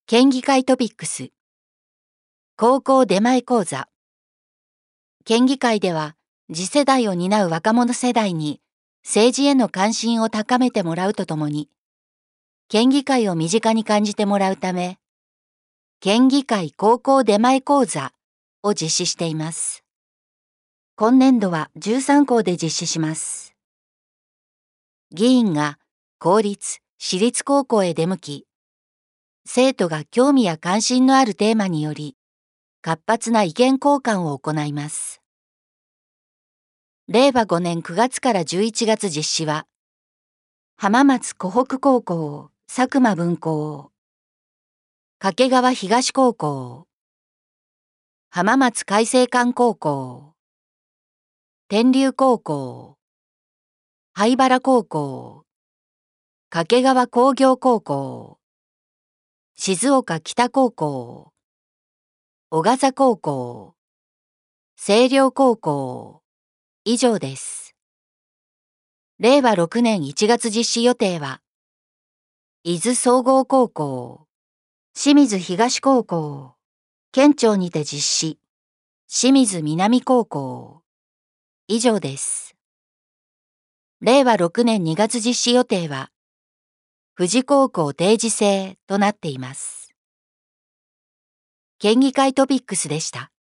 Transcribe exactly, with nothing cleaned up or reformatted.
県議会トピックス。高校出前講座。県議会では、次世代を担う若者世代に政治への関心を高めてもらうとともに、県議会を身近に感じてもらうため、県議会高校出前講座を実施しています。今年度はじゅうさん校で実施します。議員が公立、私立高校へ出向き、生徒が興味や関心のあるテーマにより、活発な意見交換を行います。れいわごねんくがつからじゅういちがつ実施は、浜松湖北高校、佐久間分校、掛川東高校、浜松開誠館高校、天竜高校、灰原高校、掛川工業高校、静岡北高校、小笠高校、星稜高校、以上です。れいわろくねんいちがつ実施予定は、伊豆総合高校、清水東高校、県庁にて実施、清水南高校、以上です。れいわろくねんにがつ実施予定は、富士高校定時制となっています。県議会トピックスでした。